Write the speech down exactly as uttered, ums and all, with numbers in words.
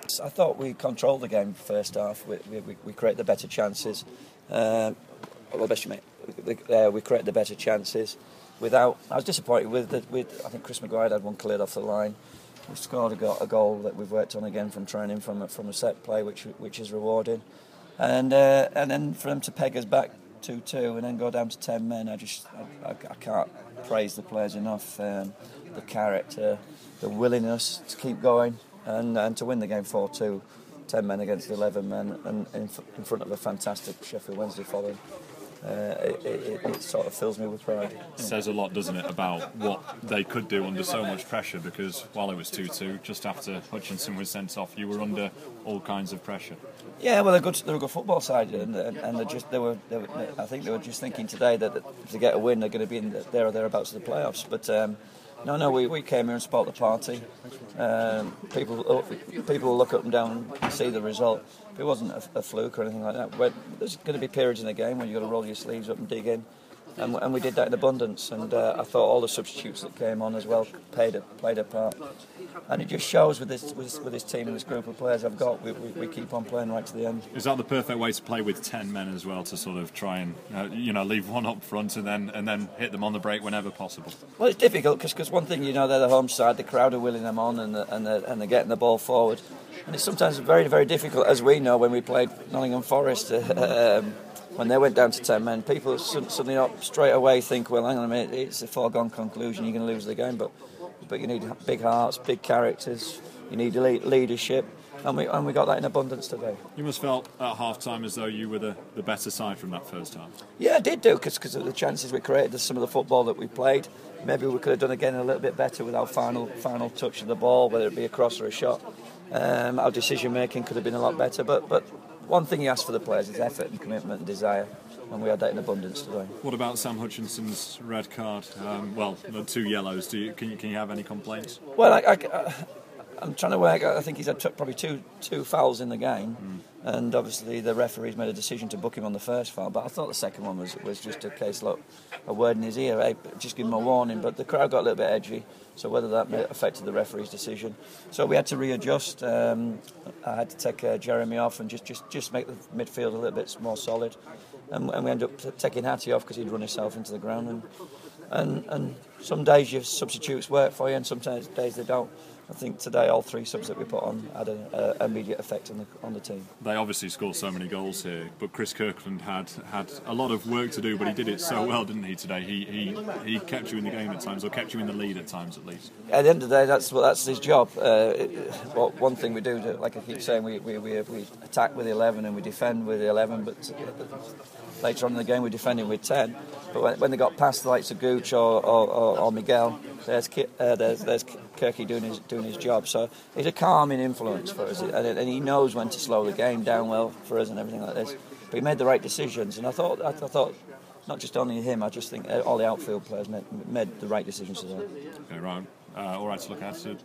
I thought we controlled the game first half. We, we, we created the better chances. Uh, well, best you mate. Uh, we created the better chances. Without, I was disappointed with the, with. I think Chris Maguire had one cleared off the line. We scored a goal, a goal that we've worked on again from training from a, from a set play, which which is rewarding. And uh, and then for them to peg us back two two and then go down to ten men, I just I, I, I can't praise the players enough. Um, the character, the willingness to keep going. And, and to win the game four two, ten men against eleven men, and in, in front of a fantastic Sheffield Wednesday following, uh, it, it, it sort of fills me with pride. It says a lot, doesn't it, about what they could do under so much pressure, because while it was two two, just after Hutchinson was sent off, you were under all kinds of pressure. Yeah, well, they're good. They're a good football side, and, and they're just they were, they were. I think they were just thinking today that to get a win, they're going to be in the, there or thereabouts of the playoffs. But um, no, no, we, we came here and spoilt the party. Um, people people will look up and down and see the result. It wasn't a, a fluke or anything like that. But there's going to be periods in the game when you've got to roll your sleeves up and dig in. And, and we did that in abundance, and uh, I thought all the substitutes that came on as well played a, played a part. And it just shows with this with, with this team and this group of players I've got, we, we, we keep on playing right to the end. Is that the perfect way to play with ten men as well, to sort of try and uh, you know leave one up front and then and then hit them on the break whenever possible? Well, it's difficult because one thing, you know, they're the home side, the crowd are willing them on, and the, and they're, and they're getting the ball forward. And it's sometimes very very difficult, as we know when we played Nottingham Forest. Uh, um, When they went down to ten men, people suddenly up straight away think, well, hang on a minute, it's a foregone conclusion, you're going to lose the game. But but you need big hearts, big characters, you need leadership, and we and we got that in abundance today. You must have felt at half-time as though you were the, the better side from that first half. Yeah, I did do, because of the chances we created, some of the football that we played. Maybe we could have done again a little bit better with our final final touch of the ball, whether it be a cross or a shot. Um, our decision-making could have been a lot better, but but... One thing you ask for the players is effort and commitment and desire, and we had that in abundance today. What about Sam Hutchinson's red card? Um, well, the two yellows. Do you, can you can you have any complaints? Well, I, I, I'm trying to work. I think he's had t- probably two two fouls in the game, mm. and obviously the referee's made a decision to book him on the first foul. But I thought the second one was was just a case, look, a word in his ear, hey, just give him a warning. But the crowd got a little bit edgy, so whether that affected the referee's decision, so we had to readjust. Um, I had to take uh, Jeremy off and just, just, just make the midfield a little bit more solid, and, and we ended up t- taking Hattie off because he'd run himself into the ground. And and and some days your substitutes work for you, and sometimes days they don't. I think today all three subs that we put on had an immediate effect on the on the team. They obviously scored so many goals here, but Chris Kirkland had had a lot of work to do, but he did it so well, didn't he, today? He he, he kept you in the game at times, or kept you in the lead at times at least. At the end of the day, that's what that's his job. Uh, it, well, one thing we do, like I keep saying, we we, we we attack with the eleven and we defend with the eleven, but later on in the game we're defending with ten. But when, when they got past the likes of Gooch or, or, or, or Miguel, there's uh, there's there's Kirky doing his doing his job. So he's a calming influence for us, and, and he knows when to slow the game down well for us and everything like this. But he made the right decisions, and I thought I, I thought not just only him, I just think all the outfield players made, made the right decisions today. Okay, right. Uh, all right to look at.